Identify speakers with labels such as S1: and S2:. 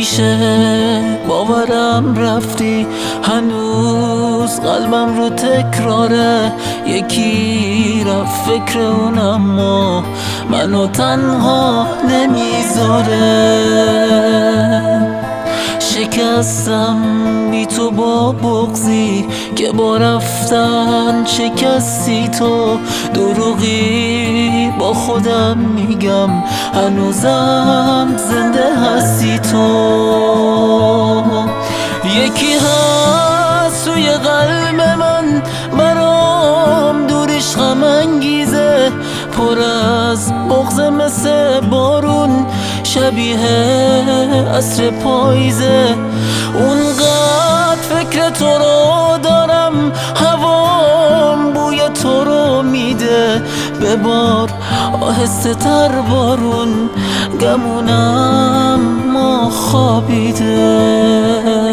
S1: میشه باورم رفتی، هنوز قلبم رو تکراره. یکی رفت فکر اون اما منو تنها نمیذاره. شکستم بی تو با بغضی که با رفتن شکستی تو. دروغی با خودم میگم هنوزم زنده هستی تو. یکی هست توی قلب من برام دورش غم انگیزه، پر از بغض مثل بارون شبیه عصر پاییزه. اونقدر فکر تو رو دارم هوام بوی تو رو میده. ببار آهسته تر بارون گمونم ما خوابیده.